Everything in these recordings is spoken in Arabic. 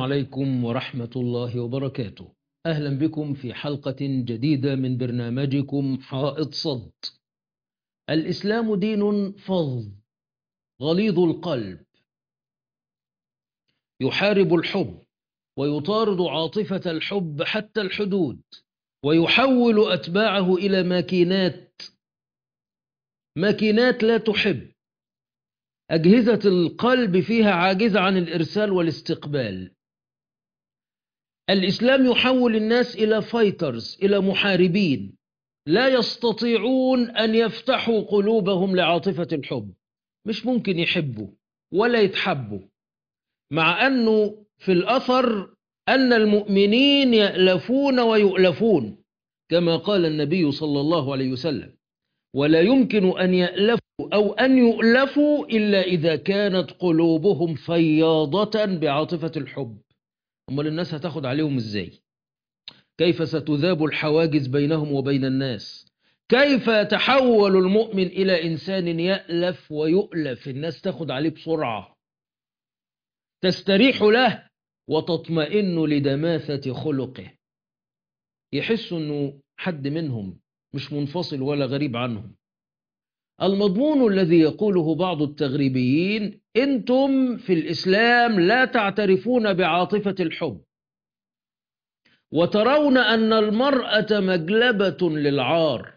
عليكم ورحمة الله وبركاته. أهلا بكم في حلقة جديدة من برنامجكم حائط صد. الإسلام دين فظ غليظ القلب، يحارب الحب ويطارد عاطفة الحب حتى الحدود، ويحول أتباعه إلى ماكينات لا تحب. أجهزة القلب فيها عاجزة عن الإرسال والاستقبال. الإسلام يحول الناس إلى فايترز، إلى محاربين لا يستطيعون أن يفتحوا قلوبهم لعاطفة الحب. مش ممكن يحبوا ولا يتحبوا، مع أنه في الأثر أن المؤمنين يألفون ويؤلفون كما قال النبي صلى الله عليه وسلم: ولا يمكن أن يألفوا أو أن يؤلفوا إلا إذا كانت قلوبهم فياضة بعاطفة الحب. أمال الناس هتاخد عليهم إزاي؟ كيف ستذاب الحواجز بينهم وبين الناس؟ كيف يتحول المؤمن إلى إنسان يألف ويؤلف؟ الناس تاخد عليه بسرعة، تستريح له وتطمئن لدماثة خلقه، يحس أنه حد منهم، مش منفصل ولا غريب عنهم. المضمون الذي يقوله بعض التغريبيين: أنتم في الإسلام لا تعترفون بعاطفة الحب، وترون أن المرأة مجلبة للعار،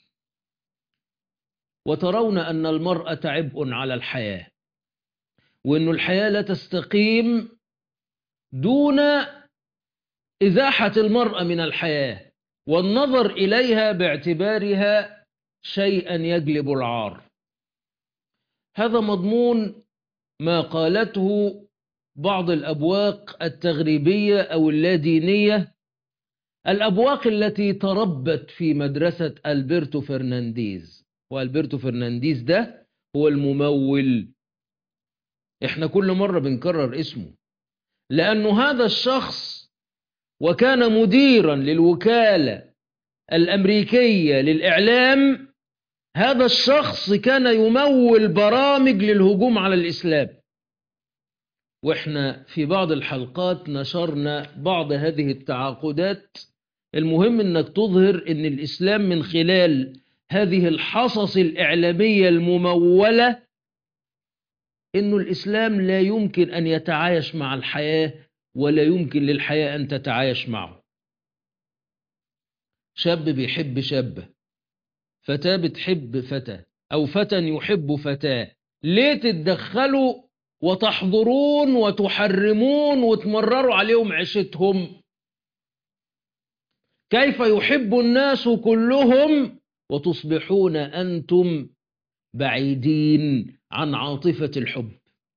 وترون أن المرأة عبء على الحياة، وأن الحياة لا تستقيم دون إزاحة المرأة من الحياة والنظر إليها باعتبارها شيئا يجلب العار. هذا مضمون ما قالته بعض الأبواق التغريبية أو اللادينية، الأبواق التي تربت في مدرسة ألبرتو فرنانديز. وألبرتو فرنانديز ده هو الممول. احنا كل مرة بنكرر اسمه لأنه هذا الشخص وكان مديرا للوكالة الأمريكية للإعلام. هذا الشخص كان يمول برامج للهجوم على الإسلام، وإحنا في بعض الحلقات نشرنا بعض هذه التعاقدات. المهم أنك تظهر أن الإسلام من خلال هذه الحصص الإعلامية الممولة أن الإسلام لا يمكن أن يتعايش مع الحياة، ولا يمكن للحياة أن تتعايش معه. شاب بيحب شابة، فتاة بتحب فتى، أو فتى يحب فتاة، ليه تتدخلوا وتحظرون وتحرمون وتمرروا عليهم عيشتهم؟ كيف يحب الناس كلهم وتصبحون أنتم بعيدين عن عاطفة الحب؟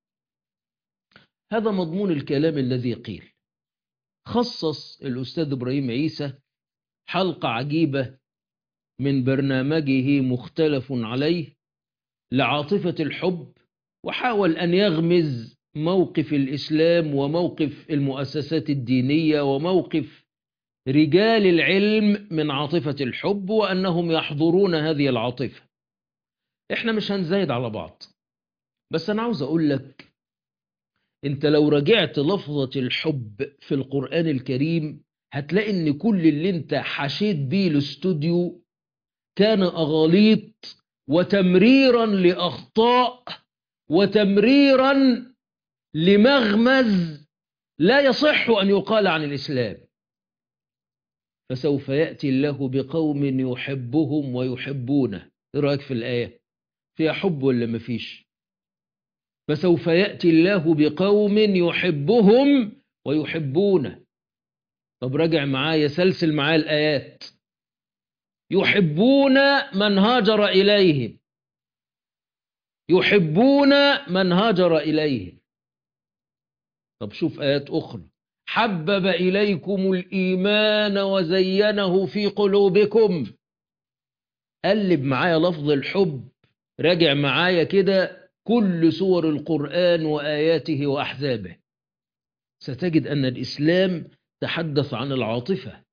هذا مضمون الكلام الذي قيل. خصص الأستاذ إبراهيم عيسى حلقة عجيبة من برنامجه مختلف عليه لعاطفة الحب، وحاول أن يغمز موقف الإسلام وموقف المؤسسات الدينية وموقف رجال العلم من عاطفة الحب، وأنهم يحضرون هذه العاطفة. إحنا مش هنزايد على بعض، بس أنا عاوز أقول لك، أنت لو رجعت لفظة الحب في القرآن الكريم هتلاقي أن كل اللي أنت حشيت بيه الاستوديو كان أغاليط وتمريرا لأخطاء وتمريرا لمغمز لا يصح أن يقال عن الإسلام. فسوف يأتي الله بقوم يحبهم ويحبونه. إيه رأيك في الآية؟ فيها حب ولا مفيش؟ فسوف يأتي الله بقوم يحبهم ويحبونه. طب راجع معايا، سلسل معايا الآيات. يحبون من هاجر إليهم، يحبون من هاجر إليهم. طب شوف آيات أخرى: حبب إليكم الإيمان وزينه في قلوبكم. قلب معايا لفظ الحب، راجع معايا كده كل سور القرآن وآياته وأحزابه، ستجد أن الإسلام تحدث عن العاطفة،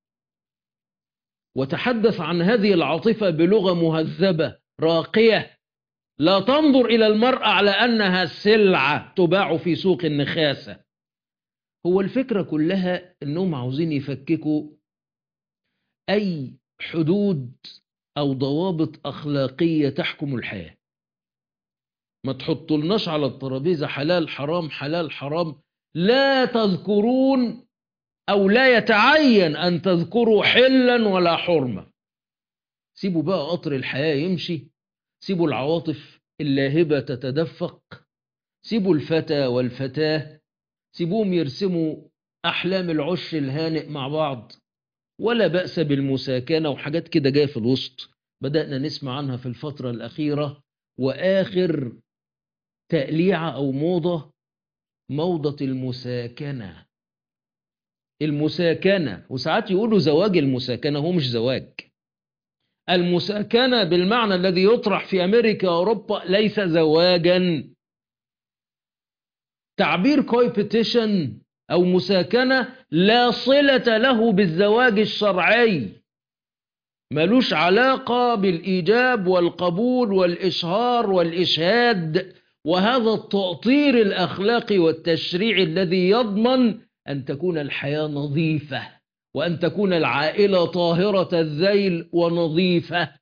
وتحدث عن هذه العاطفة بلغة مهذبة راقية، لا تنظر إلى المرأة على أنها سلعة تباع في سوق النخاسة، هو الفكرة كلها إنهم عاوزين يفككوا أي حدود أو ضوابط أخلاقية تحكم الحياة. ما تحطولناش على الترابيزة حلال حرام حلال حرام، لا تذكرون أو لا يتعين أن تذكروا حلا ولا حرمة. سيبوا بقى قطر الحياة يمشي، سيبوا العواطف اللاهبة تتدفق، سيبوا الفتى والفتاة، سيبوهم يرسموا أحلام العش الهانئ مع بعض. ولا بأس بالمساكنة وحاجات كده جاية في الوسط بدأنا نسمع عنها في الفترة الأخيرة. وآخر تقليعة أو موضة المساكنة. المساكنة، وساعات يقولوا زواج المساكنة، هو مش زواج. المساكنة بالمعنى الذي يطرح في أمريكا وأوروبا ليس زواجا. تعبير كويبيتيشن أو مساكنة لا صلة له بالزواج الشرعي، ملوش علاقة بالإيجاب والقبول والإشهار والإشهاد وهذا التأطير الأخلاقي والتشريعي الذي يضمن أن تكون الحياة نظيفة وأن تكون العائلة طاهرة الذيل ونظيفة.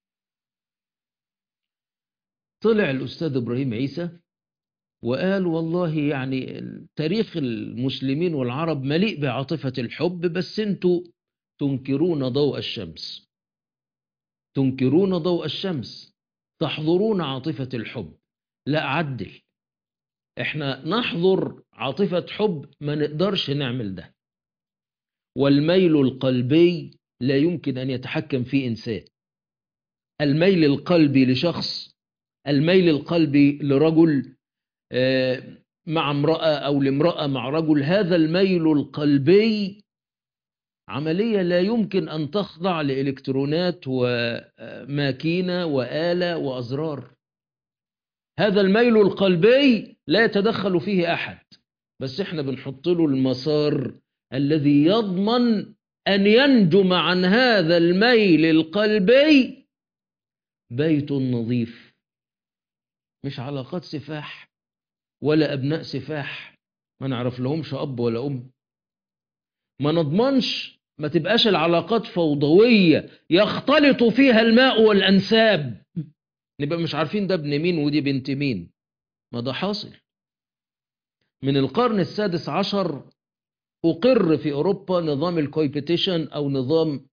طلع الأستاذ إبراهيم عيسى وقال والله يعني تاريخ المسلمين والعرب مليء بعاطفة الحب، بس انتوا تنكرون ضوء الشمس، تنكرون ضوء الشمس، تحضرون عاطفة الحب. لا عدل، احنا نحضر عاطفة حب، ما نقدرش نعمل ده. والميل القلبي لا يمكن أن يتحكم فيه إنسان. الميل القلبي لشخص، الميل القلبي لرجل مع امرأة أو لامرأة مع رجل، هذا الميل القلبي عملية لا يمكن أن تخضع لإلكترونات وماكينة وآلة وأزرار. هذا الميل القلبي لا يتدخل فيه أحد، بس احنا بنحط له المسار الذي يضمن أن ينجم عن هذا الميل القلبي بيت نظيف، مش علاقات سفاح ولا أبناء سفاح ما نعرف لهمش أب ولا أم. ما نضمنش ما تبقاش العلاقات فوضوية يختلط فيها الماء والأنساب، نبقى مش عارفين ده ابن مين ودي بنت مين. ما ده حاصل. من القرن السادس عشر أقر في أوروبا نظام الكويبيتيشن أو نظام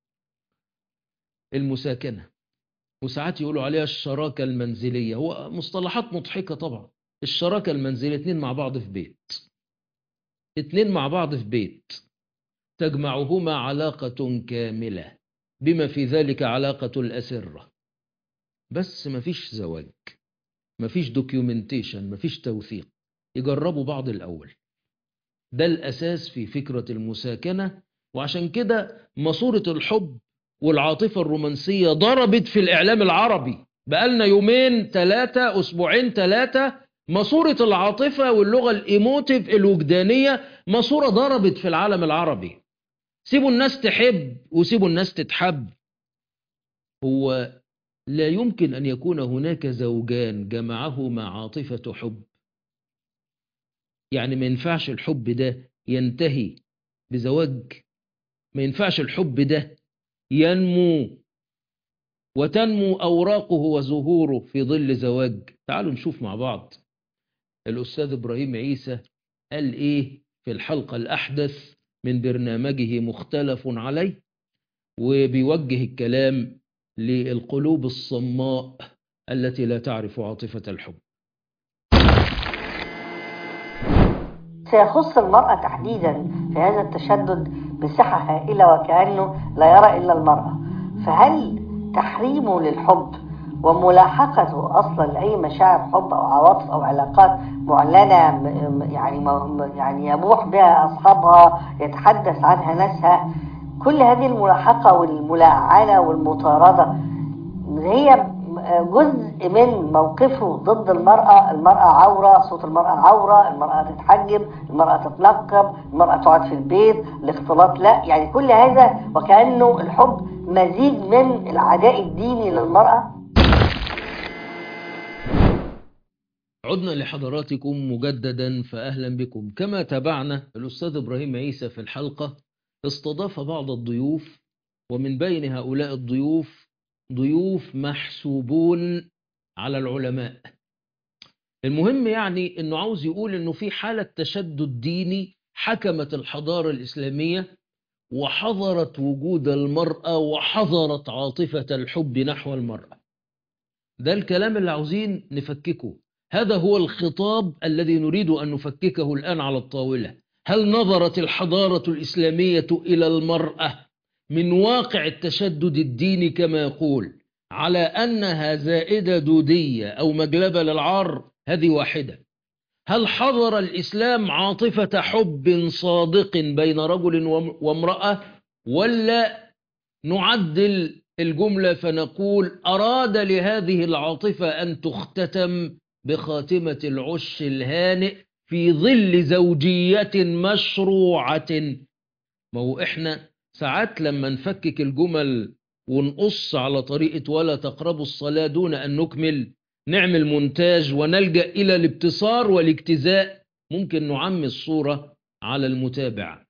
المساكنة، وساعات يقولوا عليها الشراكة المنزلية. هو مصطلحات مضحكة طبعا. الشراكة المنزلية اتنين مع بعض في بيت، اتنين مع بعض في بيت تجمعهما علاقة كاملة بما في ذلك علاقة الأسرة، بس مفيش زواج، مفيش دوكيومنتيشن، مفيش توثيق. يجربوا بعض الأول، ده الأساس في فكرة المساكنة. وعشان كده ماسورة الحب والعاطفة الرومانسية ضربت في الإعلام العربي بقالنا يومين ثلاثة، أسبوعين ثلاثة. ماسورة العاطفة واللغة الإيموتيف الوجدانية ماسورة ضربت في العالم العربي. سيبوا الناس تحب وسيبوا الناس تتحب. هو لا يمكن أن يكون هناك زوجان جمعهما عاطفة حب. يعني ما ينفعش الحب ده ينتهي بزواج، ما ينفعش الحب ده ينمو وتنمو أوراقه وزهوره في ظل زواج. تعالوا نشوف مع بعض الأستاذ إبراهيم عيسى قال إيه في الحلقة الأحدث من برنامجه مختلف عليه، وبيوجه الكلام للقلوب الصماء التي لا تعرف عاطفة الحب. سيخص المرأة تحديدا في هذا التشدد مساحة هائلة وكأنه لا يرى إلا المرأة. فهل تحريمه للحب وملاحقته أصلا لأي مشاعر حب أو عواطف أو علاقات معلنة يعني يبوح بها أصحابها يتحدث عنها ناسها، كل هذه الملاحقة والملاعنة والمطاردة هي جزء من موقفه ضد المرأة. المرأة عورة، صوت المرأة عورة، المرأة تتحجب، المرأة تتنقب، المرأة تقعد في البيت، الاختلاط لا، يعني كل هذا وكأنه الحب مزيد من العداء الديني للمرأة. عدنا لحضراتكم مجددا فأهلا بكم. كما تابعنا الأستاذ إبراهيم عيسى في الحلقة استضاف بعض الضيوف، ومن بين هؤلاء الضيوف ضيوف محسوبون على العلماء. المهم يعني أنه عاوز يقول أنه في حالة تشدد ديني حكمت الحضارة الإسلامية، وحظرت وجود المرأة وحظرت عاطفة الحب نحو المرأة. ده الكلام اللي عاوزين نفككه، هذا هو الخطاب الذي نريد أن نفككه الآن على الطاولة. هل نظرت الحضارة الإسلامية إلى المرأة من واقع التشدد الديني كما يقول على أنها زائدة دودية أو مجلبة للعار؟ هذه واحدة. هل حضر الإسلام عاطفة حب صادق بين رجل وامرأة، ولا نعدل الجملة فنقول أراد لهذه العاطفة أن تختتم بخاتمة العش الهانئ في ظل زوجية مشروعة؟ ما هو إحنا ساعات لما نفكك الجمل ونقص على طريقة ولا تقربوا الصلاة دون أن نكمل، نعمل مونتاج ونلجأ إلى الابتصار والاجتزاء، ممكن نعمي الصورة على المتابع.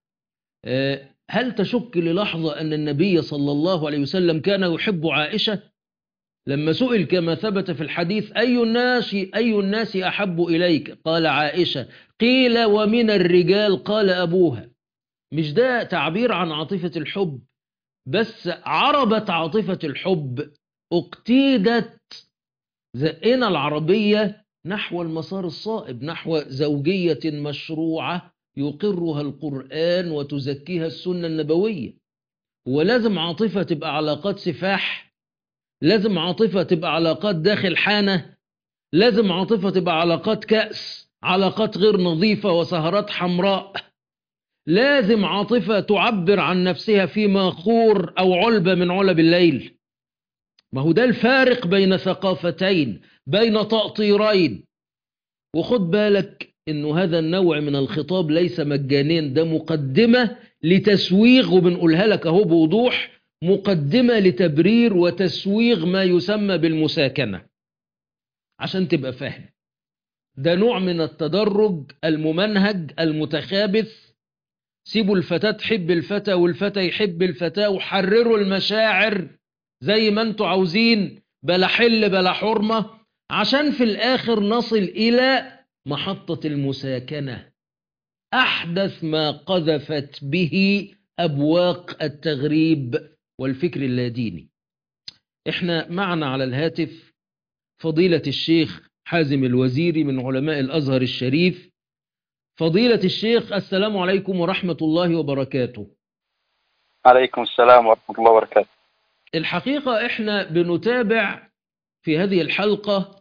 هل تشك للحظة أن النبي صلى الله عليه وسلم كان يحب عائشة؟ لما سئل كما ثبت في الحديث أي الناس أحب إليك؟ قال عائشة. قيل ومن الرجال؟ قال أبوها. مش ده تعبير عن عاطفة الحب؟ بس عربت عاطفة الحب، اقتيدت، زقنا العربية نحو المسار الصائب، نحو زوجية مشروعة يقرها القرآن وتزكيها السنة النبوية. ولازم عاطفة تبقى علاقات سفاح؟ لازم عاطفة تبقى علاقات داخل حانة؟ لازم عاطفة تبقى علاقات كأس، علاقات غير نظيفة وسهرات حمراء؟ لازم عاطفة تعبر عن نفسها في ماخور أو علبة من علب الليل؟ ما هو ده الفارق بين ثقافتين، بين تأطيرين. وخد بالك انه هذا النوع من الخطاب ليس مجانين، ده مقدمة لتسويغ، وبنقولها لك اهو بوضوح، مقدمة لتبرير وتسويغ ما يسمى بالمساكنة، عشان تبقى فاهم. ده نوع من التدرج الممنهج المتخابث. سيبوا الفتاة تحب الفتى والفتى يحب الفتاة، وحرروا المشاعر زي ما انتوا عاوزين، بلا حل بلا حرمة، عشان في الآخر نصل إلى محطة المساكنة، أحدث ما قذفت به أبواق التغريب والفكر اللاديني. إحنا معنا على الهاتف فضيلة الشيخ حازم الوزيري من علماء الأزهر الشريف. فضيلة الشيخ، السلام عليكم ورحمة الله وبركاته. عليكم السلام ورحمة الله وبركاته. الحقيقة إحنا بنتابع في هذه الحلقة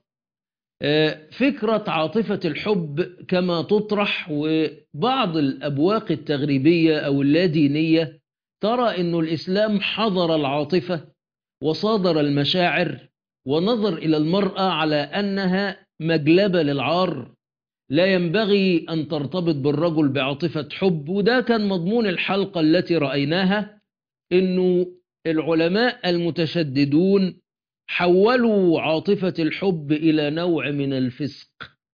فكرة عاطفة الحب كما تطرح، وبعض الأبواق التغريبية أو اللادينية ترى أن الإسلام حظر العاطفة وصادر المشاعر، ونظر إلى المرأة على أنها مجلبة للعار، لا ينبغي أن ترتبط بالرجل بعاطفة حب. وده كان مضمون الحلقة التي رأيناها، أنه العلماء المتشددون حولوا عاطفة الحب إلى نوع من الفسق.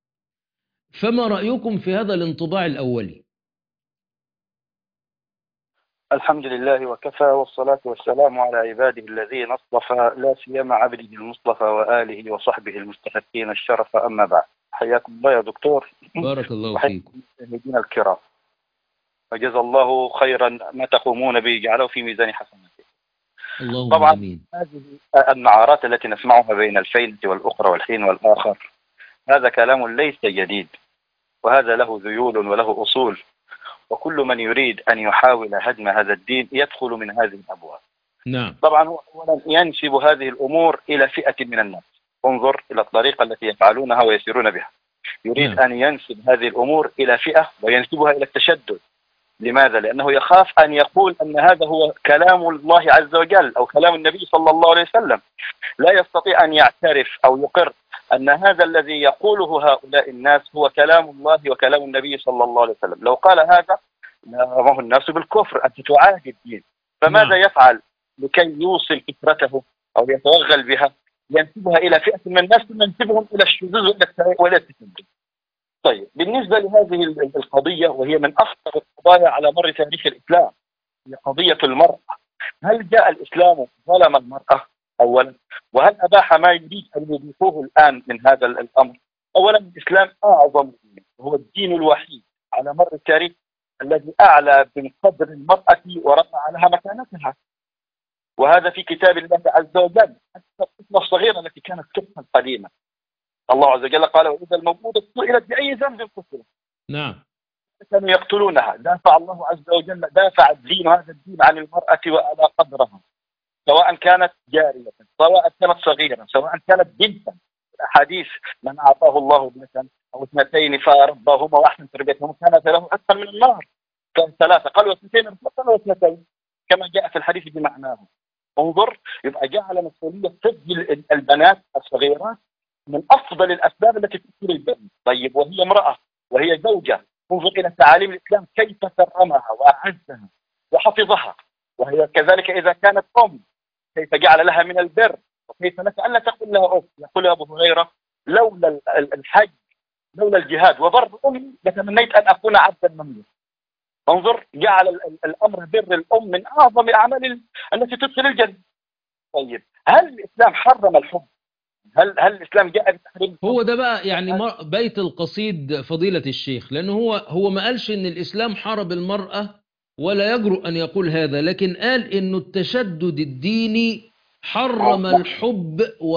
فما رأيكم في هذا الانطباع الأولي؟ الحمد لله وكفى، والصلاة والسلام على عباده الذين اصطفى، لا سيما عبده المصطفى وآله وصحبه المستحقين الشرف. أما بعد، حياكم الله يا دكتور. بارك الله فيكم. المشاهدين الكرام، وجزا الله خيرا ما تقومون به، جعله في ميزان حسناته. اللهم طبعا آمين. هذه النعرات التي نسمعها بين الفينة والأخرى والحين والآخر، هذا كلام ليس جديد، وهذا له ذيول وله أصول، وكل من يريد أن يحاول هدم هذا الدين يدخل من هذه الأبواب. نعم. طبعا هو أولا ينسب هذه الأمور إلى فئة من الناس. انظر إلى الطريقة التي يفعلونها ويسيرون بها. يريد نعم. أن ينسب هذه الأمور إلى فئة وينسبها إلى التشدد. لماذا؟ لأنه يخاف أن يقول أن هذا هو كلام الله عز وجل أو كلام النبي صلى الله عليه وسلم. لا يستطيع أن يعترف أو يقر أن هذا الذي يقوله هؤلاء الناس هو كلام الله وكلام النبي صلى الله عليه وسلم. لو قال هذا لامه الناس بالكفر، أنت تعادي الدين. فماذا يفعل لكي يوصل فكرته أو يتوغل بها؟ ينسبها إلى فئة من الناس ثم ينسبهم إلى الشذوذ وإلى التشدد. طيب بالنسبة لهذه القضية، وهي من أخطر القضايا على مر تاريخ الإسلام، هي قضية المرأة. هل جاء الإسلام ظلم المرأة أولا؟ وهل أباح ما يريد أن يضيفوه الآن من هذا الأمر؟ أولا الإسلام أعظم دين، وهو الدين الوحيد على مر التاريخ الذي أعلى من قدر المرأة ورفع لها مكانتها، وهذا في كتاب الله عز وجل. حتى الطفلة الصغيرة التي كانت طفلا قديما، الله عز وجل قال: وإذا الموءودة سئلت بأي ذنب قتلت. نعم. كانوا يقتلونها. دافع الله عز وجل، دافع الدين، هذا الدين، عن المرأة وعلى قدرها، سواء كانت جارية، سواء كانت صغيرة، سواء كانت بنتا. الأحاديث: من أعطاه الله ابنة أو اثنتين فرباهما وأحسن تربيتهما كانت له أثقل من النار. كان ثلاثة، قالوا اثنتين، قالوا اثنتين، كما جاء في الحديث بمعناه. انظر، يبقى جعل مسؤولية طب البنات الصغيرات من أفضل الأسباب التي تقتل البنت. طيب وهي امرأة وهي زوجة، انظر إلى تعاليم الإسلام كيف كرمها وأعزها وحفظها. وهي كذلك إذا كانت أم، كيف جعل لها من البر، وكيف لك ألا تقول لها أف. يقول أبو هريرة: لولا الحج، لولا الجهاد وبر أمي لتمنيت أن أكون عبدا مملوكا. انظر، جعل الأمر بر الأم من أعظم الأعمال التي تدخل الجنة. طيب هل الإسلام حرم الحب؟ هل الإسلام جاء بتحريم الحب؟ هو ده بقى يعني بيت القصيد فضيلة الشيخ، لأنه هو ما قالش إن الإسلام حارب المرأة، ولا يجرؤ أن يقول هذا، لكن قال إنه التشدد الديني حرم الحب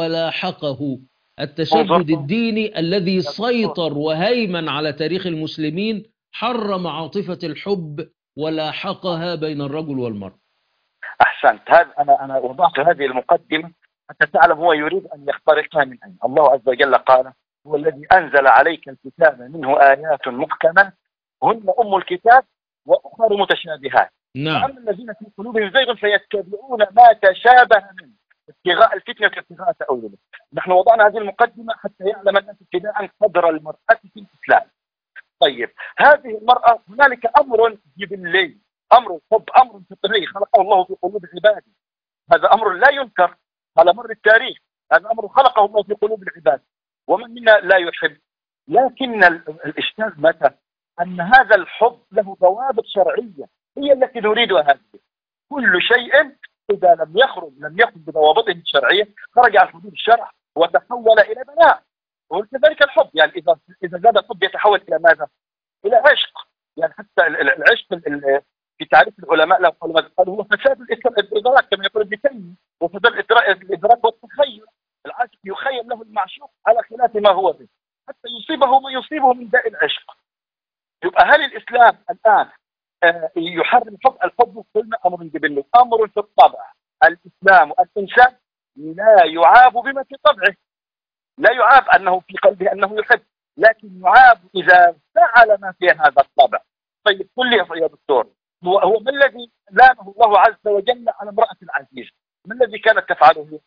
ولاحقه. التشدد الديني الذي سيطر وهيمن على تاريخ المسلمين حرم عاطفة الحب ولاحقها بين الرجل والمرأة. أحسنت. هذا أنا وضعت هذه المقدمة حتى تعلم هو يريد أن يخترقها من أين. الله عز وجل قال: هو الذي أنزل عليك الكتاب منه آيات محكمات هن أم الكتاب وأخر متشابهات. نعم. وأما الذين في قلوبهم زيغ فيتبعون ما تشابه منه ابتغاء الفتنة وابتغاء تأويله. نحن وضعنا هذه المقدمة حتى يعلم الناس ابتداء قدر المرأة في الإسلام. طيب هذه المرأة هنالك أمر جبلي، أمر الحب، أمر فطري خلقه الله في قلوب عباده. هذا أمر لا ينكر على مر التاريخ، هذا أمر خلقه الله في قلوب العباد، ومن منا لا يحب. لكن الإشكال متى؟ أن هذا الحب له ضوابط شرعية هي التي نريدها. هذه كل شيء إذا لم يخرج بضوابطه الشرعية خرج عن حدود الشرع وتحول إلى بلاء. وكذلك الحب، يعني إذا زاد الحب يتحول إلى ماذا؟ إلى عشق. يعني حتى العشق في تعريف العلماء له قالوا هو فساد الإدراك كما يقول ابن تيمية، وفساد الإدراك والتخيل. العاشق يخيل له المعشوق على خلاف ما هو به حتى يصيبه ما يصيبه من داء العشق. يبقى هل الإسلام الآن يحرم الحب؟ قلنا أمر جبلي، أمر في الطبع. الإسلام الإنسان لا يعاب بما في طبعه، لا يعاب أنه في قلبه أنه يحب، لكن يعاب إذا فعل ما في هذا الطبع. طيب قل لي يا دكتور، هو ما الذي لامه الله عز وجل على امرأة العزيز؟ ما الذي كانت تفعله؟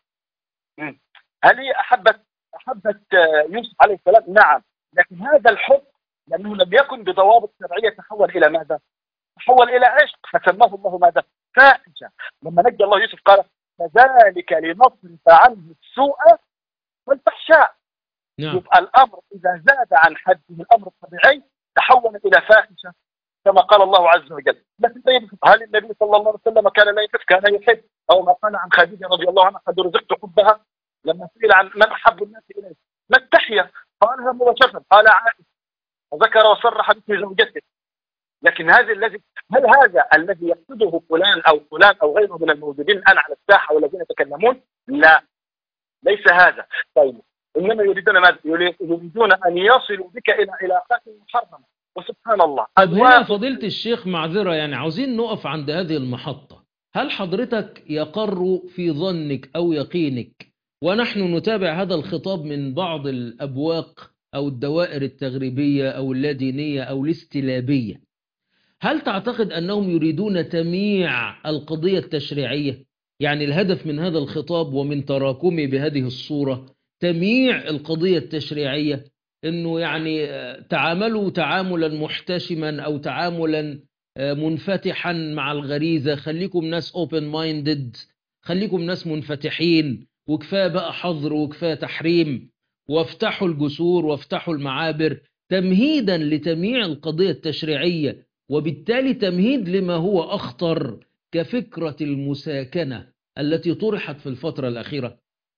هل هي أحبت يوسف عليه السلام؟ نعم، لكن هذا الحب لأنه لم يكن بضوابط شرعية تحول إلى ماذا؟ تحول إلى عشق، فسماه الله ماذا؟ فاحشة. لما نجى الله يوسف قال: كذلك لنصرف عنه السوء والفحشاء. نعم. يبقى الأمر إذا زاد عن حده الأمر الطبيعي تحول إلى فاحشة كما قال الله عز وجل. لكن هل النبي صلى الله عليه وسلم كان لا يحب؟ كان يحب. أو ما قال عن خديجة رضي الله عنها: قد رزقت حبها. لما سئل عن من أحب الناس إليه ما التحية قالها مباشرة، قال عائشة، وذكر وصرح باسم زوجته. لكن هل هذا الذي يقصده فلان أو غيره من الموجودين الآن على الساحة والذين يتكلمون؟ لا، ليس هذا. طيب إنما يريدون ماذا؟ يريدون أن يصلوا بك إلى علاقات محرمة. وسبحان الله. طب هنا فضيلة الشيخ معذرة، يعني عاوزين نقف عند هذه المحطة. هل حضرتك يقر في ظنك أو يقينك، ونحن نتابع هذا الخطاب من بعض الأبواق أو الدوائر التغريبية أو اللادينية أو الاستلابية، هل تعتقد أنهم يريدون تمييع القضية التشريعية؟ يعني الهدف من هذا الخطاب ومن تراكمه بهذه الصورة تمييع القضية التشريعية، إنه يعني تعاملوا تعاملا محتشما أو تعاملا منفتحا مع الغريزة، خليكم ناس open minded، خليكم ناس منفتحين، وكفاية بقى حظر وكفاية تحريم، وافتحوا الجسور وافتحوا المعابر تمهيدا لتمييع القضية التشريعية، وبالتالي تمهيد لما هو أخطر كفكرة المساكنة التي طرحت في الفترة الأخيرة.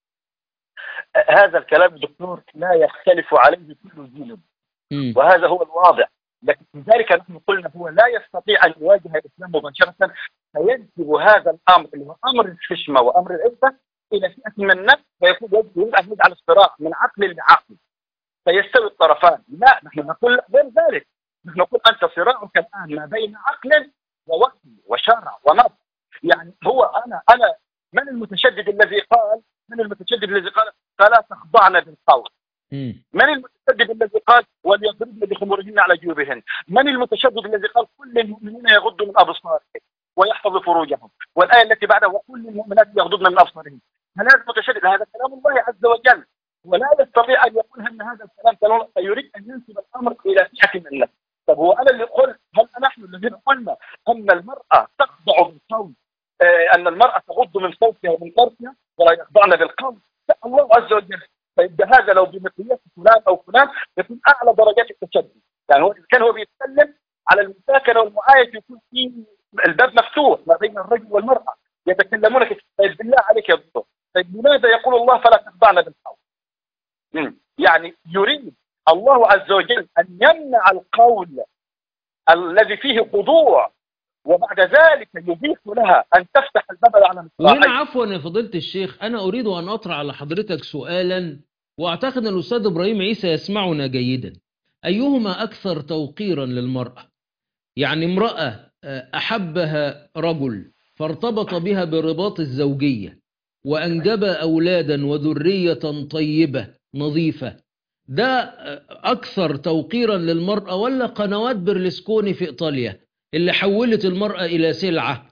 هذا الكلام دكتور لا يختلف عليه كل ذي، وهذا هو الواضح. لكن لذلك نحن قلنا هو لا يستطيع أن يواجه الإسلام مباشرة، فيجذب هذا الأمر اللي هو أمر الحشمة وأمر العفة إلى فئة من النفس، فيكون يجب أن يجعل الصراع من عقل لعقل فيستوي الطرفان. لا، نحن نقول غير ذلك. نحن نقول أنت صراعك الآن ما بين عقل ووحي وشرع ونص. يعني هو أنا من المتشدد الذي قال فلا تخضعن بالقول؟ من المتشدد الذي قال وليضربن بخمورهن على جيوبهن؟ من المتشدد الذي قال كل المؤمنين يغضوا من أبصارهم ويحفظوا فروجهم، والآية التي بعدها وكل المؤمنات يغضضن من أبصارهن؟ هل هذا متشدد؟ هذا كلام الله عز وجل، ولا يستطيع أن يقول أن هذا الكلام كلام، فيريد أن ينسب الأمر إلى فئة من الناس. طب هو أنا اللي قلت، هل نحن الذين قلنا أن المرأة تخضع بالقول، أن المرأة تغض من صوتها ومن طرفها ولا يخضعن بالقول؟ الله عز وجل. طيب هذا لو بمقياس فلان أو فلان يكون أعلى درجات التشدد. يعني هو كان هو بيتكلم على المساكنة والمعايشة، يكون في الباب مفتوح ما بين الرجل والمرأة يتكلمون كيف. طيب بالله عليك يا دكتور، طيب لماذا يقول الله فلا تخضعن بالقول؟ يعني يريد الله عز وجل أن يمنع القول الذي فيه خضوع، وبعد ذلك يبيح لها أن تفتح الباب على مصراعيه. وهنا عفوا يا فضيلة الشيخ، أنا أريد أن أطرح على حضرتك سؤالا، وأعتقد أن الأستاذ إبراهيم عيسى يسمعنا جيدا. أيهما أكثر توقيرا للمرأة؟ يعني امرأة أحبها رجل فارتبط بها برباط الزوجية وأنجب أولادا وذرية طيبة نظيفة، ده أكثر توقيرا للمرأة، ولا قنوات برلسكوني في إيطاليا اللي حولت المرأة إلى سلعة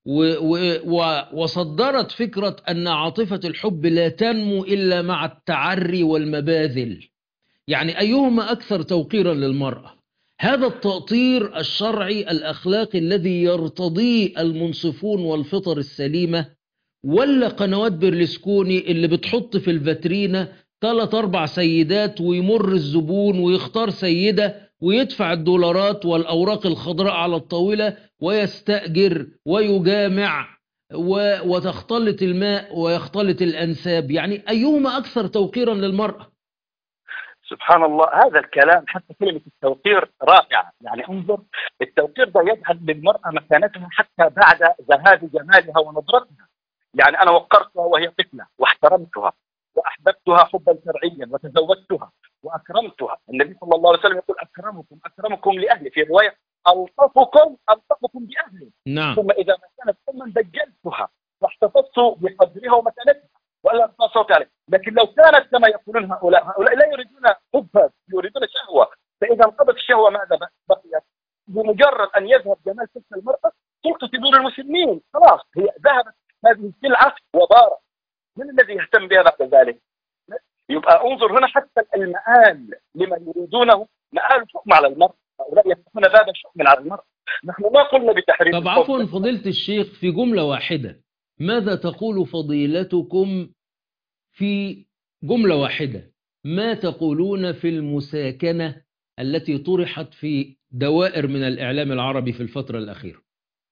وصدرت فكرة أن عاطفة الحب لا تنمو إلا مع التعري والمباذل؟ يعني أيهما أكثر توقيرا للمرأة؟ هذا التأطير الشرعي الأخلاقي الذي يرتضيه المنصفون والفطر السليمة، ولا قنوات برلسكوني اللي بتحط في الفاترينة 3-4 سيدات ويمر الزبون ويختار سيدة ويدفع الدولارات والأوراق الخضراء على الطاولة ويستأجر ويجامع وتختلط الماء ويختلط الأنساب؟ يعني أيهما أكثر توقيرا للمرأة؟ سبحان الله، هذا الكلام حتى كلمة التوقير رائعة. يعني انظر، التوقير ده يجعل للمرأة مكانتها حتى بعد ذهاب جمالها ونضرتها. يعني أنا وقرتها وهي طفلة واحترمتها وأحببتها حبا شرعيا وتزوجتها وأكرمتها. النبي صلى الله عليه وسلم يقول أكرمكم لأهلي، في رواية ألطفكم بأهلي. نعم. ثم إذا ما كانت أما دجلتها واحتفظت بقدرها ومكانتها ولا أرفع صوتي عليه. لكن لو كانت كما يقولون هؤلاء لا يريدون حبا، يريدون شهوة، فإذا انقضت الشهوة ماذا بقيت؟ بمجرد أن يذهب جمال تلك المرأة تلقى في دور المسلمين، خلاص هي ذهبت هذه السلعة وضارت. من الذي يهتم بها بعد ذلك؟ يبقى انظر هنا حتى المآل لما يريدونه مآل شؤم على المرأة. هؤلاء يفتحون باب شؤم على المرأة. نحن ما قلنا بتحريم. طب عفوا فضيلة الشيخ، في جملة واحدة ماذا تقول فضيلتكم في جملة واحدة؟ ما تقولون في المساكنة التي طرحت في دوائر من الإعلام العربي في الفترة الأخيرة؟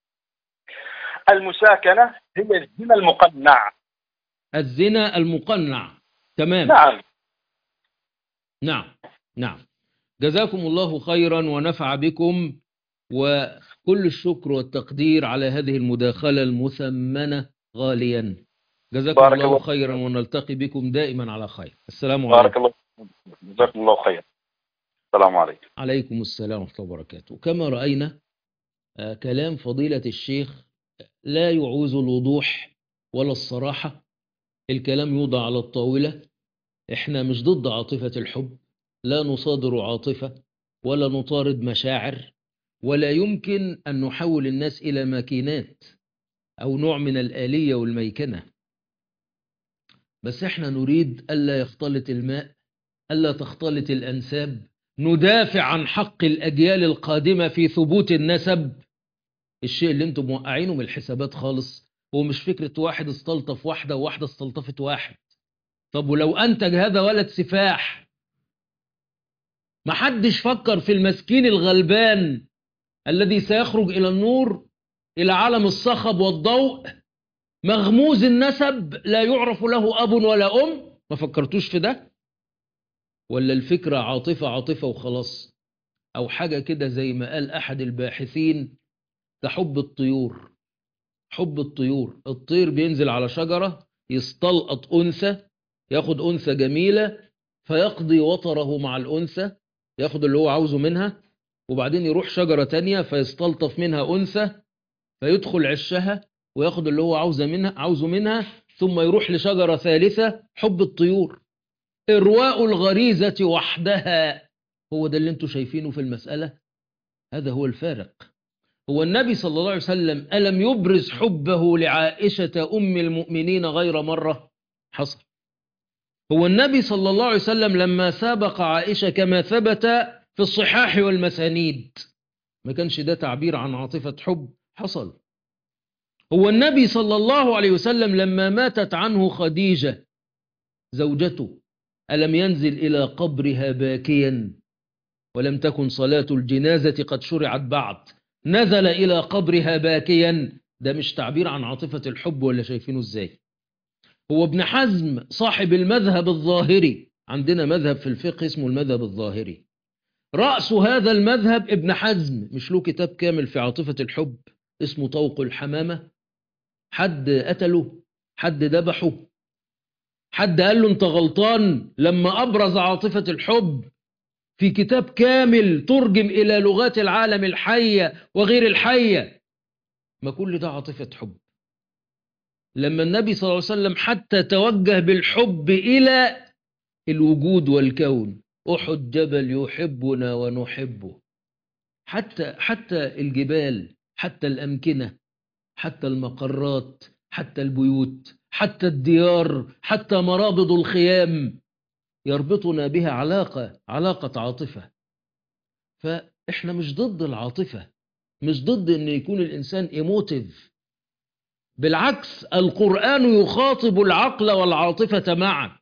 المساكنة هي الزنا المقنع. الزنا المقنع، تمام. نعم. جزاكم الله خيرا ونفع بكم، وكل الشكر والتقدير على هذه المداخلة المثمنة غاليا. جزاكم الله خيرا، ونلتقي بكم دائما على خير. السلام عليكم. بارك الله. جزاكم الله خير. السلام عليكم. عليكم السلام ورحمة الله وبركاته. كما رأينا كلام فضيلة الشيخ لا يعوز الوضوح ولا الصراحة. الكلام يوضع على الطاولة. احنا مش ضد عاطفة الحب، لا نصادر عاطفة ولا نطارد مشاعر، ولا يمكن أن نحول الناس إلى ماكينات أو نوع من الآلية والميكنة. بس احنا نريد ألا يختلط الماء، ألا تختلط الأنساب، ندافع عن حق الأجيال القادمة في ثبوت النسب. الشيء اللي انتم موقعينه من الحسابات خالص هو مش فكرة واحد استلطف واحدة وواحدة استلطفت واحد. طب ولو أنتج هذا ولد سفاح، محدش فكر في المسكين الغلبان الذي سيخرج إلى النور، إلى عالم الصخب والضوء، مغموز النسب، لا يعرف له أب ولا أم. ما فكرتوش في ده؟ ولا الفكرة عاطفة عاطفة وخلاص؟ أو حاجة كده زي ما قال أحد الباحثين، ده حب الطيور. حب الطيور، الطير بينزل على شجرة يستلقط أنثى، ياخد أنثى جميلة فيقضي وطره مع الأنثى، ياخد اللي هو عاوزه منها، وبعدين يروح شجرة تانية فيستلطف منها أنثى فيدخل عشها وياخد اللي هو عاوزه منها، ثم يروح لشجرة ثالثة. حب الطيور، إرواء الغريزة وحدها. هو ده اللي انتوا شايفينه في المسألة. هذا هو الفارق. هو النبي صلى الله عليه وسلم ألم يبرز حبه لعائشة أم المؤمنين غير مرة؟ حصل. هو النبي صلى الله عليه وسلم لما سابق عائشة كما ثبت في الصحاح والمسانيد، ما كانش ده تعبير عن عاطفة حب؟ حصل. هو النبي صلى الله عليه وسلم لما ماتت عنه خديجة زوجته، ألم ينزل إلى قبرها باكيا ولم تكن صلاة الجنازة قد شرعت بعد، نزل إلى قبرها باكيا؟ ده مش تعبير عن عاطفة الحب ولا شايفينه إزاي؟ هو ابن حزم صاحب المذهب الظاهري، عندنا مذهب في الفقه اسمه المذهب الظاهري، رأس هذا المذهب ابن حزم، مش له كتاب كامل في عاطفة الحب اسمه طوق الحمامة؟ حد قتله؟ حد ذبحه؟ حد قال له انت غلطان لما أبرز عاطفة الحب في كتاب كامل ترجم إلى لغات العالم الحية وغير الحية؟ ما كل ده عاطفة حب. لما النبي صلى الله عليه وسلم حتى توجه بالحب إلى الوجود والكون، أحد جبل يحبنا ونحبه، حتى الجبال، حتى الأمكنة، حتى المقرات، حتى البيوت، حتى الديار، حتى مرابض الخيام، يربطنا بها علاقة عاطفة. فإحنا مش ضد العاطفة، مش ضد أن يكون الإنسان إيموتيف. بالعكس، القرآن يخاطب العقل والعاطفة معا.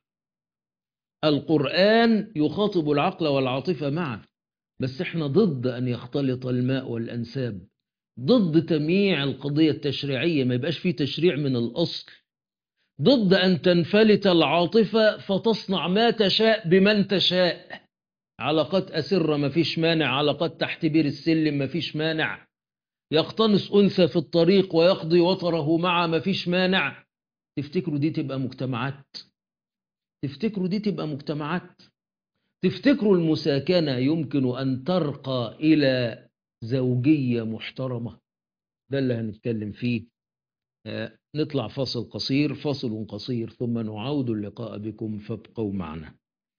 القرآن يخاطب العقل والعاطفة معا، بس إحنا ضد أن يختلط الماء والأنساب، ضد تمييع القضية التشريعية، ما يبقاش فيه تشريع من الأصل، ضد أن تنفلت العاطفة فتصنع ما تشاء بمن تشاء. علاقات أسرة ما فيش مانع، علاقات تحت بير السلم ما فيش مانع، يقتنص أنثى في الطريق ويقضي وطره معه ما فيش مانع. تفتكروا دي تبقى مجتمعات؟ تفتكروا دي تبقى مجتمعات؟ تفتكروا المساكنة يمكن أن ترقى إلى زوجية محترمة؟ ده اللي هنتكلم فيه. نطلع فاصل قصير ثم نعود اللقاء بكم، فابقوا معنا.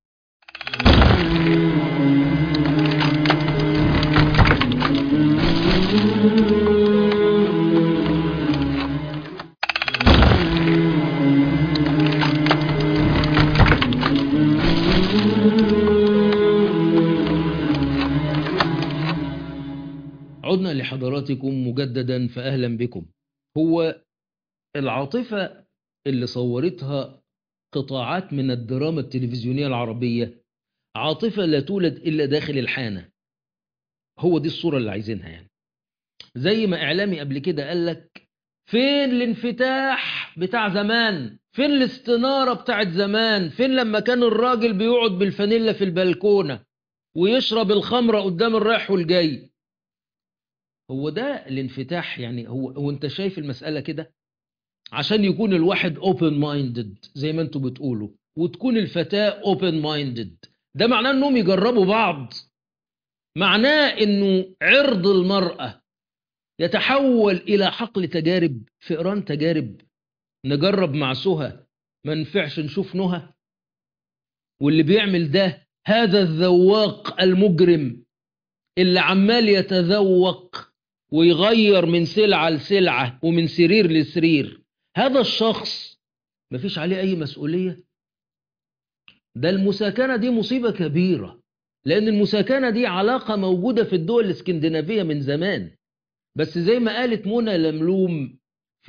عدنا لحضراتكم مجددا، فأهلا بكم. هو العاطفة اللي صورتها قطاعات من الدراما التلفزيونية العربية عاطفة لا تولد إلا داخل الحانة. هو دي الصورة اللي عايزينها. يعني زي ما إعلامي قبل كده قال لك فين الانفتاح بتاع زمان، فين الاستنارة بتاعت زمان، فين لما كان الراجل بيقعد بالفانيلا في البلكونة ويشرب الخمرة قدام الرايح والجاي. هو ده الانفتاح. يعني هو انت شايف المسألة كده؟ عشان يكون الواحد open minded زي ما انتوا بتقولوا، وتكون الفتاة open minded، ده معناه انهم يجربوا بعض، معناه انه عرض المرأة يتحول الى حقل تجارب، فئران تجارب. نجرب مع سهى ما نفعش نشوف نهى. واللي بيعمل ده هذا الذواق المجرم اللي عمال يتذوق ويغير من سلعة لسلعة ومن سرير لسرير، هذا الشخص مفيش عليه أي مسؤولية. ده المساكنة دي مصيبة كبيرة، لأن المساكنة دي علاقة موجودة في الدول الاسكندنافية من زمان، بس زي ما قالت منى لملوم في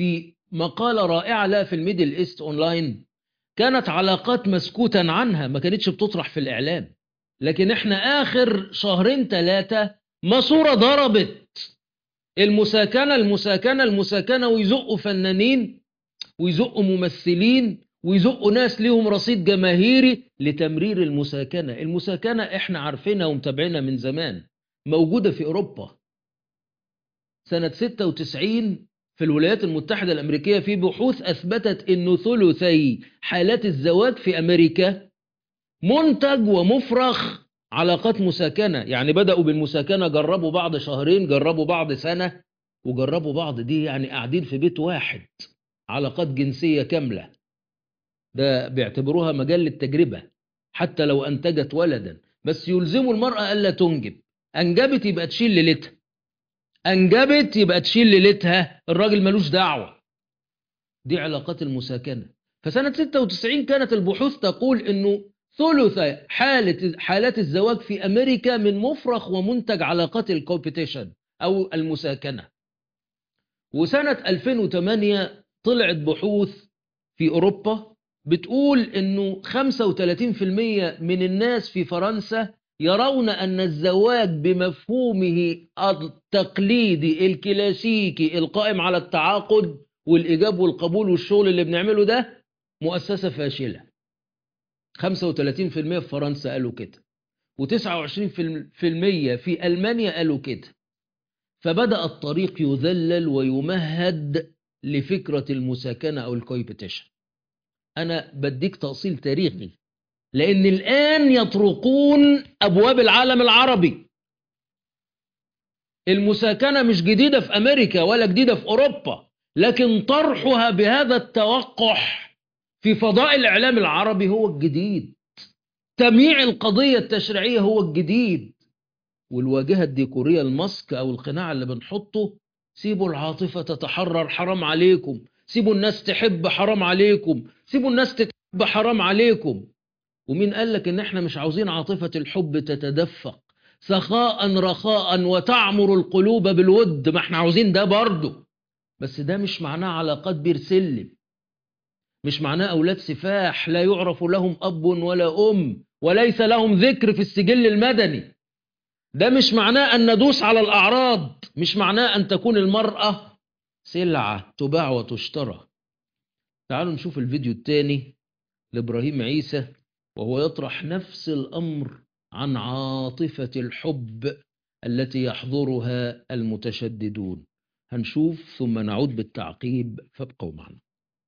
مقالة رائعة لها في الميدل إيست أونلاين، كانت علاقات مسكوتا عنها، ما كانتش بتطرح في الإعلام، لكن إحنا آخر شهرين 3 ماسورة ضربت المساكنة المساكنة المساكنة، ويزقوا فنانين ويزقوا ممثلين ويزقوا ناس ليهم رصيد جماهيري لتمرير المساكنة. المساكنة إحنا عارفينها ومتابعينها من زمان، موجودة في أوروبا. سنة 96 في الولايات المتحدة الأمريكية في بحوث أثبتت أنه ثلثي حالات الزواج في أمريكا منتج ومفرخ علاقات مساكنة. يعني بدأوا بالمساكنة، جربوا بعض شهرين، جربوا بعض سنة، وجربوا بعض دي يعني قاعدين في بيت واحد، علاقات جنسية كاملة. ده بيعتبروها مجال للتجربة حتى لو أنتجت ولدا، بس يلزموا المرأة ألا تنجب. أنجبت يبقى تشيل ليلتها، أنجبت يبقى تشيل ليلتها، الراجل ملوش دعوة. دي علاقات المساكنة. فسنة 96 كانت البحوث تقول إنه ثلث حالات الزواج في أمريكا من مفرخ ومنتج علاقات الكومبيتيشن أو المساكنة. وسنة 2008 طلعت بحوث في أوروبا بتقول إنه 35% من الناس في فرنسا يرون أن الزواج بمفهومه التقليدي الكلاسيكي القائم على التعاقد والإيجاب والقبول والشغل اللي بنعمله ده مؤسسة فاشلة. 35% في فرنسا قالوا كده، و29% في ألمانيا قالوا كده. فبدأ الطريق يذلل ويمهد لفكرة المساكنة أو الكويبيتيشن. أنا بديك تأصيل تاريخي، لأن الآن يطرقون أبواب العالم العربي. المساكنة مش جديدة في أمريكا ولا جديدة في أوروبا، لكن طرحها بهذا التوقح في فضاء الإعلام العربي هو الجديد. تمييع القضية التشريعية هو الجديد. والواجهة الديكورية الماسك أو القناع اللي بنحطه، سيبوا العاطفة تتحرر حرام عليكم، سيبوا الناس تحب حرام عليكم، سيبوا الناس تتحب حرام عليكم. ومين قالك إن إحنا مش عاوزين عاطفة الحب تتدفق سخاء رخاء وتعمر القلوب بالود؟ ما إحنا عاوزين ده برضه، بس ده مش معناه علاقات بير سلم، مش معناه أولاد سفاح لا يعرف لهم أب ولا أم وليس لهم ذكر في السجل المدني. ده مش معناه أن ندوس على الأعراض، مش معناه أن تكون المرأة سلعة تباع وتشترى. تعالوا نشوف الفيديو الثاني لإبراهيم عيسى وهو يطرح نفس الأمر عن عاطفة الحب التي يحضرها المتشددون. هنشوف ثم نعود بالتعقيب، فابقوا معنا.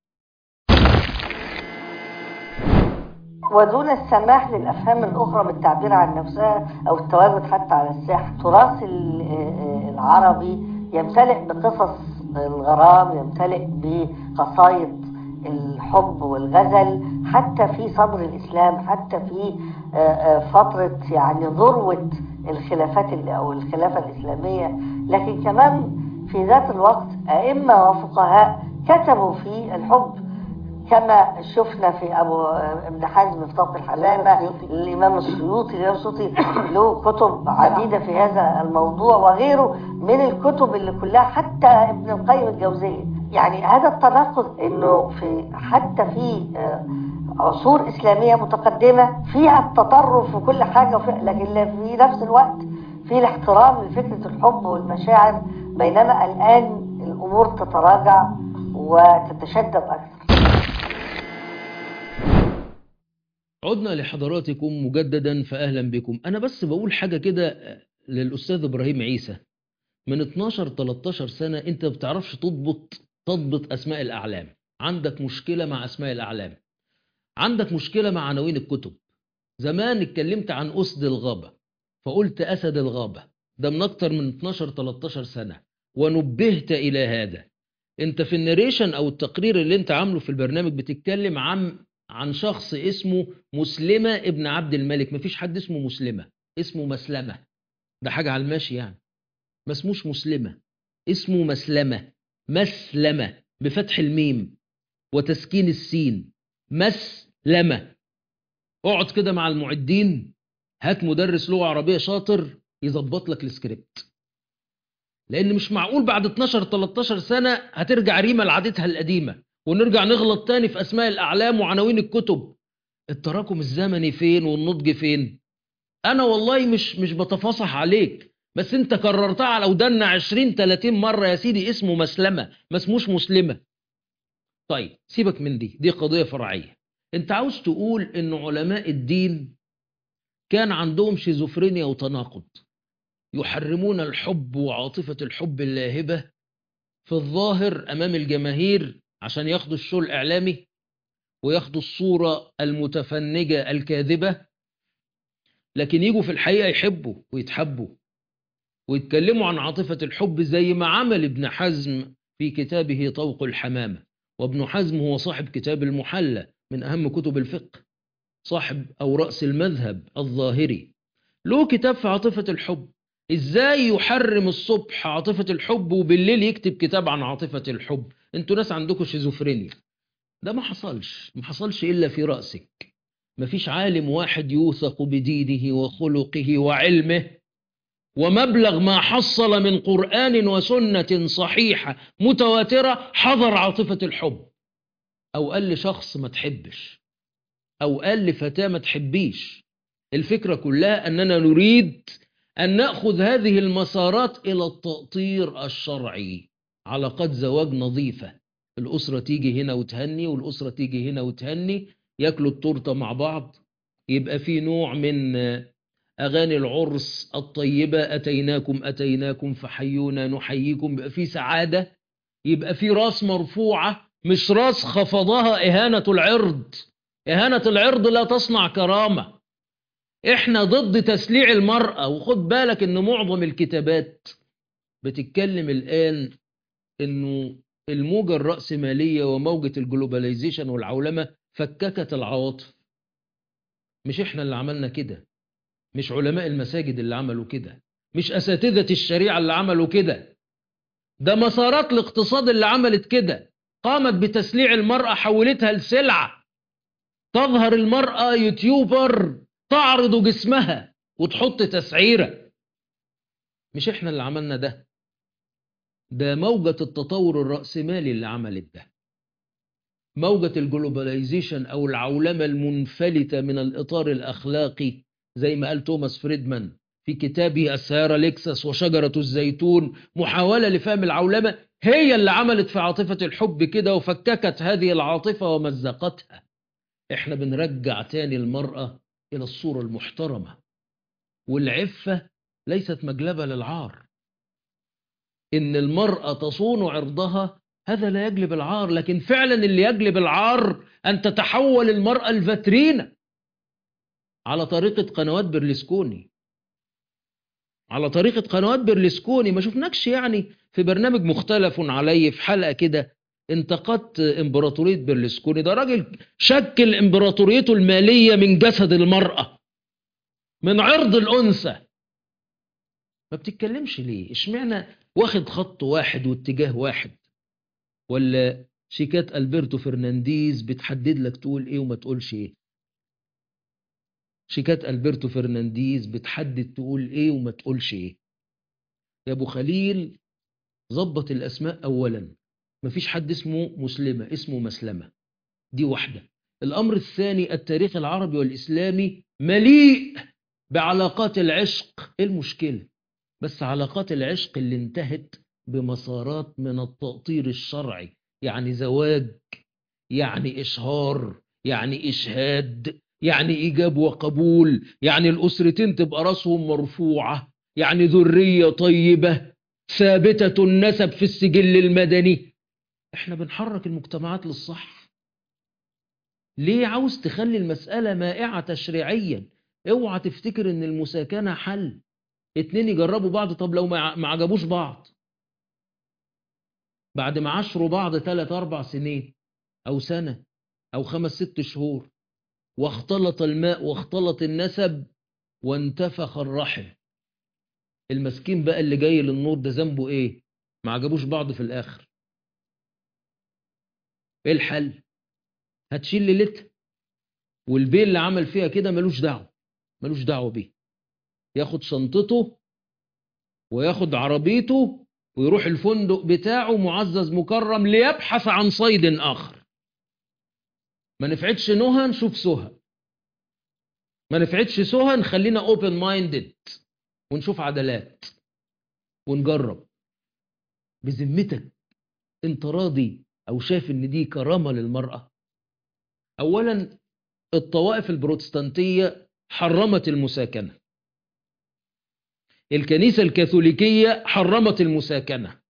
ودون السماح للأفهام الأخرى بالتعبير عن نفسها أو التواجد حتى على الساحة. التراث العربي يمتلئ بقصص الغرام، يمتلئ بقصايد الحب والغزل، حتى في صدر الإسلام، حتى في فترة يعني ذروة الخلافات أو الخلافة الإسلامية. لكن كمان في ذات الوقت أئمة وفقهاء كتبوا في الحب، كما شفنا في ابن حزم في طاق الحلامة، الامام السيوطي له كتب عديدة في هذا الموضوع، وغيره من الكتب اللي كلها، حتى ابن القيم الجوزية. يعني هذا التناقض انه حتى في عصور اسلامية متقدمة فيها التطرف وكل حاجة، لكن في نفس الوقت في الاحترام لفكرة الحب والمشاعر، بينما الان الامور تتراجع وتتشدد اكثر. عدنا لحضراتكم مجددا، فأهلا بكم. أنا بس بقول حاجة كده للأستاذ إبراهيم عيسى. من 12-13 سنة أنت بتعرفش تضبط أسماء الأعلام، عندك مشكلة مع أسماء الأعلام، عندك مشكلة مع عناوين الكتب. زمان اتكلمت عن أسد الغابة فقلت أسد الغابة، ده من أكتر من 12-13 سنة، ونبهت إلى هذا. أنت في النريشن أو التقرير اللي أنت عامله في البرنامج بتتكلم عن شخص اسمه مسلمة ابن عبد الملك. مفيش حد اسمه مسلمة، اسمه مسلمة، ده حاجة على الماشي يعني. ما اسموش مسلمة، اسمه مسلمة، مسلمة بفتح الميم وتسكين السين، مسلمة. اقعد كده مع المعدين، هات مدرس لغة عربية شاطر يظبط لك السكريبت. لأن مش معقول بعد 12-13 سنة هترجع ريما لعادتها القديمة ونرجع نغلط تاني في أسماء الأعلام وعناوين الكتب. التراكم الزمني فين والنضج فين؟ أنا والله مش بتفصح عليك، بس أنت كررتها على ودنا 20-30 مرة يا سيدي. اسمه مسلمة، ما اسموش مسلمة. طيب سيبك من دي قضية فرعية. أنت عاوز تقول إن علماء الدين كان عندهم شيزوفرينيا وتناقض، يحرمون الحب وعاطفة الحب اللاهبة في الظاهر أمام الجماهير عشان ياخدوا الشو الإعلامي وياخدوا الصورة المتفنجة الكاذبة، لكن يجوا في الحقيقة يحبوا ويتحبوا ويتكلموا عن عاطفة الحب زي ما عمل ابن حزم في كتابه طوق الحمامة. وابن حزم هو صاحب كتاب المحلى من أهم كتب الفقه، صاحب أو رأس المذهب الظاهري، له كتاب في عاطفة الحب. إزاي يحرم الصبح عاطفة الحب وبالليل يكتب كتاب عن عاطفة الحب؟ انتوا ناس عندكم شيزوفرينيا. ده ما حصلش إلا في رأسك. مفيش عالم واحد يوثق بدينه وخلقه وعلمه ومبلغ ما حصل من قرآن وسنة صحيحة متواترة حظر عاطفة الحب، أو قال لشخص ما تحبش، أو قال لفتاة ما تحبيش. الفكرة كلها أننا نريد أن نأخذ هذه المسارات إلى التأطير الشرعي. علاقات زواج نظيفة، الأسرة تيجي هنا وتهني والأسرة تيجي هنا وتهني، يأكلوا التورتة مع بعض، يبقى في نوع من أغاني العرس الطيبة، أتيناكم فحيونا نحييكم، يبقى في سعادة، يبقى في راس مرفوعة، مش راس خفضها إهانة العرض. إهانة العرض لا تصنع كرامة. إحنا ضد تسليع المرأة. وخد بالك إن معظم الكتابات بتتكلم الآن إنه الموجة الرأسمالية وموجة الجلوباليزيشن والعولمة فككت العواطف. مش إحنا اللي عملنا كده، مش علماء المساجد اللي عملوا كده، مش أساتذة الشريعة اللي عملوا كده، ده مسارات الاقتصاد اللي عملت كده. قامت بتسليع المرأة، حولتها لسلعة. تظهر المرأة يوتيوبر تعرض جسمها وتحط تسعيرة. مش احنا اللي عملنا ده موجة التطور الرأسمالي اللي عملت ده. موجة الجلوباليزيشن أو العولمة المنفلتة من الإطار الأخلاقي، زي ما قال توماس فريدمان في كتابه السيارة ليكسس وشجرة الزيتون، محاولة لفهم العولمة، هي اللي عملت في عاطفة الحب كده وفككت هذه العاطفة ومزقتها. احنا بنرجع تاني المرأة إلى الصورة المحترمة، والعفة ليست مجلبة للعار. إن المرأة تصون عرضها هذا لا يجلب العار، لكن فعلا اللي يجلب العار أن تتحول المرأة الفاترينة على طريقة قنوات برلسكوني. ما شفناكش يعني في برنامج مختلف عليه في حلقة كده انتقدت امبراطورية برلسكوني؟ ده راجل شكل امبراطوريته المالية من جسد المرأة، من عرض الأنثى. ما بتتكلمش ليه؟ اشمعنى واخد خط واحد واتجاه واحد؟ ولا شيكات ألبرتو فرنانديز بتحدد لك تقول ايه وما تقولش ايه؟ شيكات ألبرتو فرنانديز بتحدد تقول ايه وما تقولش ايه. يا ابو خليل ظبط الاسماء اولا، مفيش حد اسمه مسلمة، اسمه مسلمة. دي واحدة. الامر الثاني، التاريخ العربي والاسلامي مليء بعلاقات العشق. ايه المشكلة؟ بس علاقات العشق اللي انتهت بمسارات من التأطير الشرعي، يعني زواج، يعني إشهار، يعني إشهاد، يعني إيجاب وقبول، يعني الأسرتين تبقى راسهم مرفوعة، يعني ذرية طيبة ثابتة النسب في السجل المدني. احنا بنحرك المجتمعات للصح. ليه عاوز تخلي المسألة مائعة تشريعيا؟ اوعى تفتكر ان المساكنة حل. اتنين يجربوا بعض، طب لو ما عجبوش بعض بعد ما عاشروا بعض 3-4 سنين أو سنة أو 5-6 شهور، واختلط الماء واختلط النسب وانتفخ الرحم، المسكين بقى اللي جاي للنور ده ذنبه ايه؟ ما عجبوش بعض في الآخر. ايه الحل؟ هتشيل ليلتها، والبيه اللي عمل فيها كده ملوش دعوة بيه. ياخد شنطته وياخد عربيته ويروح الفندق بتاعه معزز مكرم ليبحث عن صيد آخر. ما نفعتش نهى نشوف سهى، ما نفعتش سهى نخلينا open minded ونشوف عدلات ونجرب. بذمتك انت راضي او شايف ان دي كرامة للمرأة؟ اولا الطوائف البروتستانتية حرمت المساكنة، الكنيسة الكاثوليكية حرمت المساكنة،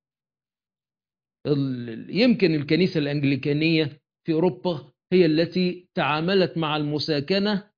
يمكن الكنيسة الأنجليكانية في أوروبا هي التي تعاملت مع المساكنة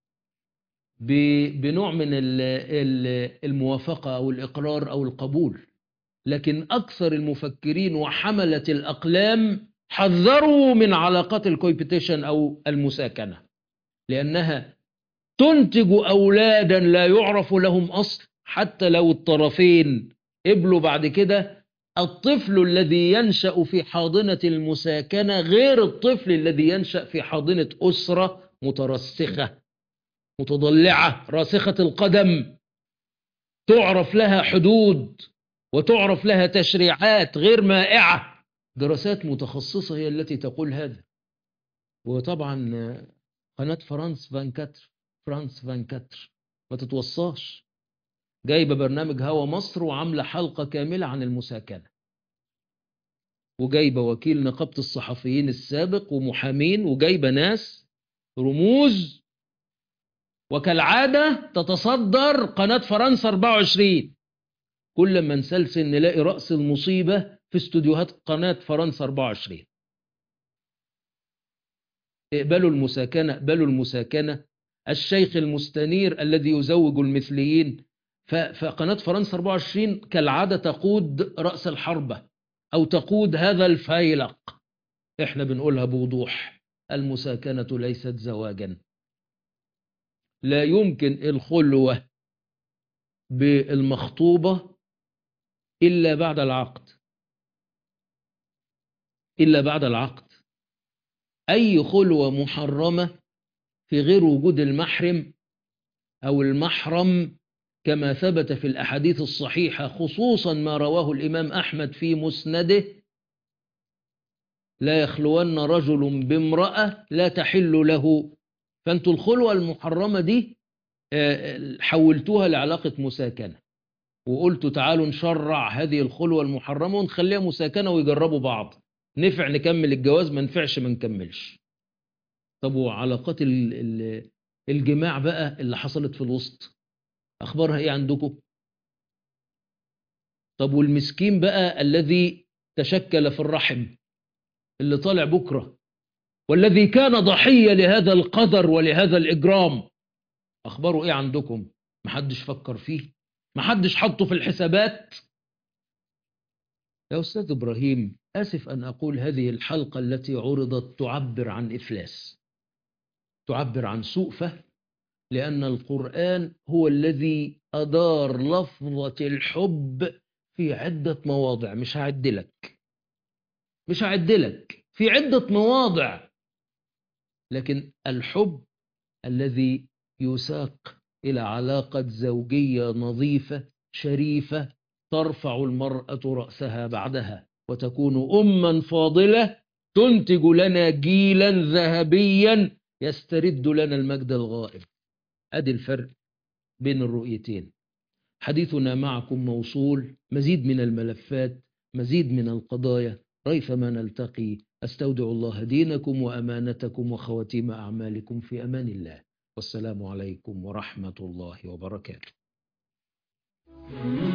بنوع من الموافقة أو الإقرار أو القبول، لكن أكثر المفكرين وحملة الأقلام حذروا من علاقات الكويبيتيشن أو المساكنة، لأنها تنتج أولادا لا يعرف لهم أصل، حتى لو الطرفين قبلوا بعد كده. الطفل الذي ينشأ في حاضنة المساكنة غير الطفل الذي ينشأ في حاضنة أسرة مترسخة متضلعة راسخة القدم، تعرف لها حدود وتعرف لها تشريعات غير مائعة. دراسات متخصصة هي التي تقول هذا. وطبعا قناة فرانس 24 ما تتوصاش، جايبة برنامج هوا مصر وعاملة حلقة كاملة عن المساكنة، وجايبة وكيل نقابة الصحفيين السابق ومحامين، وجايبة ناس رموز، وكالعادة تتصدر قناة فرنسا 24. كل ما نسلسل نلاقي رأس المصيبة في استوديوهات قناة فرنسا 24. اقبلوا المساكنة، اقبلوا المساكنة. الشيخ المستنير الذي يزوج المثليين، فقناة فرنسا 24 كالعادة تقود رأس الحربة أو تقود هذا الفيلق. احنا بنقولها بوضوح، المساكنة ليست زواجا. لا يمكن الخلوة بالمخطوبة إلا بعد العقد، إلا بعد العقد. أي خلوة محرمة في غير وجود المحرم أو المحرم، كما ثبت في الأحاديث الصحيحة، خصوصا ما رواه الإمام أحمد في مسنده: لا يخلون رجل بامرأة لا تحل له. فأنتوا الخلوة المحرمة دي حولتوها لعلاقة مساكنة، وقلتوا تعالوا نشرع هذه الخلوة المحرمة ونخليها مساكنة ويجربوا بعض، نفع نكمل الجواز، ما نفعش ما نكملش. طب وعلاقات الجماع بقى اللي حصلت في الوسط أخبارها إيه عندكم؟ طب والمسكين بقى الذي تشكل في الرحم اللي طالع بكرة والذي كان ضحية لهذا القدر ولهذا الإجرام، أخباره إيه عندكم؟ محدش فكر فيه، محدش حطه في الحسابات. يا أستاذ إبراهيم، آسف أن أقول هذه الحلقة التي عرضت تعبر عن إفلاس، تعبر عن سوء فهم، لأن القرآن هو الذي أدار لفظة الحب في عدة مواضع. مش هعدلك في عدة مواضع، لكن الحب الذي يساق إلى علاقة زوجية نظيفة شريفة ترفع المرأة رأسها بعدها وتكون أما فاضلة تنتج لنا جيلا ذهبيا يسترد لنا المجد الغائب. أدي الفرق بين الرؤيتين. حديثنا معكم موصول، مزيد من الملفات، مزيد من القضايا، ريثما نلتقي. أستودع الله دينكم وأمانتكم وخواتيم أعمالكم في أمان الله، والسلام عليكم ورحمة الله وبركاته.